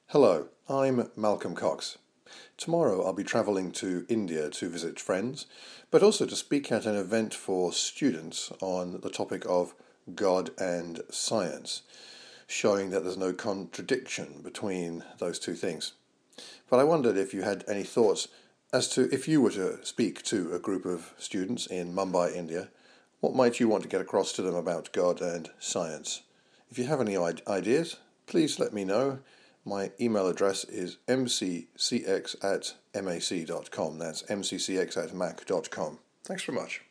Hello, I'm Malcolm Cox. Tomorrow I'll be travelling to India to visit friends, but also to speak at an event for students on the topic of God and science, showing that there's no contradiction between those two things. But I wondered if you had any thoughts as to if you were to speak to a group of students in Mumbai, India, what might you want to get across to them about God and science? If you have any ideas, please let me know. My email address is mccx@mac.com. That's mccx@mac.com. Thanks very much.